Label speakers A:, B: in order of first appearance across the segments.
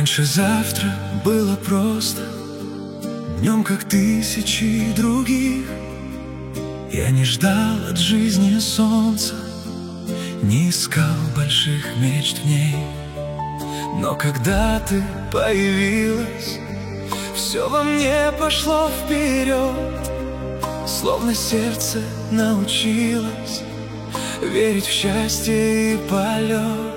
A: Раньше завтра было просто днем, как тысячи других. Я не ждал от жизни солнца, не искал больших мечт в ней. Но когда ты появилась, все во мне пошло вперед. Словно сердце научилось верить в счастье и полет.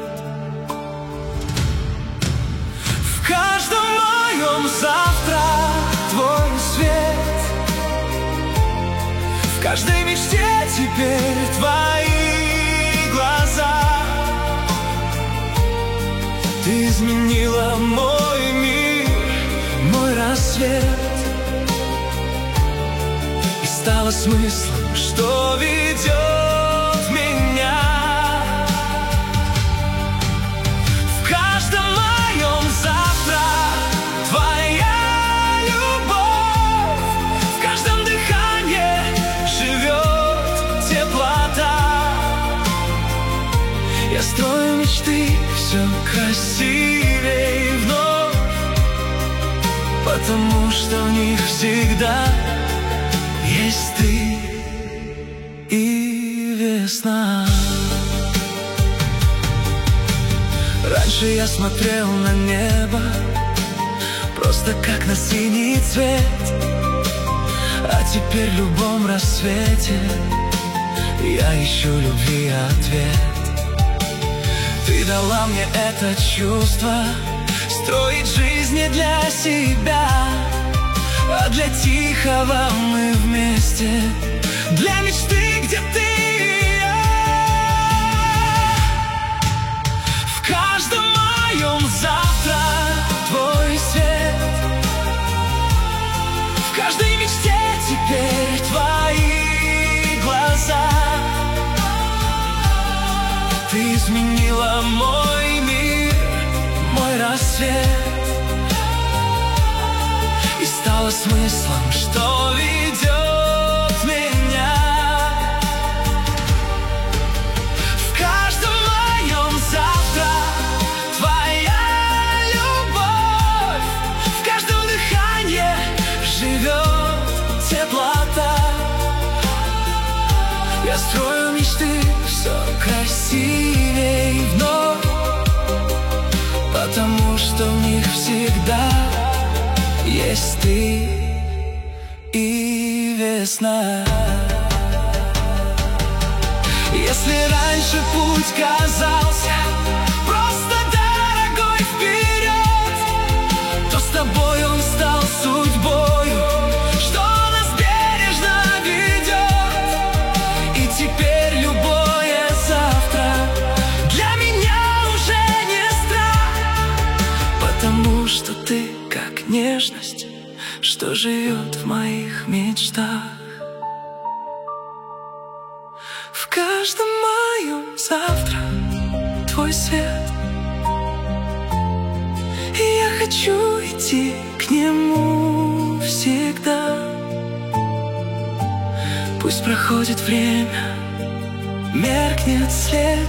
A: В каждом моем завтра твой свет, в каждой мечте теперь твои глаза. Ты изменила мой мир, мой рассвет, и стала смыслом, что ведет меня. В каждом моем завтра твоя любовь, в каждом дыхании живет теплота. Я строю мечты все красивее вновь, потому что в них всегда есть ты и весна. Раньше я смотрел на небо просто как на синий цвет, а теперь в любом рассвете я ищу любви ответ. Ты дала мне это чувство строить жизнь не для себя, а для тихого мы вместе, для мечты, где ты и я. В каждом моем завтра твой свет, в каждой мечте теперь твои глаза. Ты изменила мой мир, мой рассвет, и стала смыслом, что ведет меня. В каждом моем завтра твоя любовь, в каждом дыхании живет теплота. Я строю мечты все красивее вновь, потому что в них всегда есть ты и весна. Если раньше путь казался просто дорогой вперед, то с тобой он стал судьбою, что нас бережно ведет. И теперь любое завтра для меня уже не страх, потому что ты как нежность, что живет в моих мечтах. В каждом моем завтра твой свет, и я хочу идти к нему всегда. Пусть проходит время, меркнет след,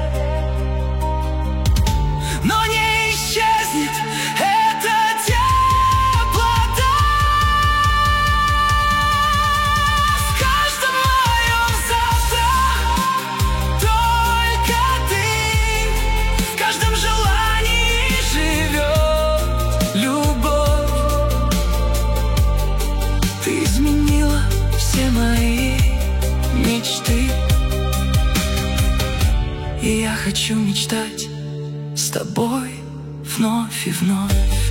A: но не исчезнет эта теплота. В каждом моем завтра только ты, в каждом желании живет любовь. Ты изменила все мои мечты, и я хочу мечтать с тобой вновь и вновь.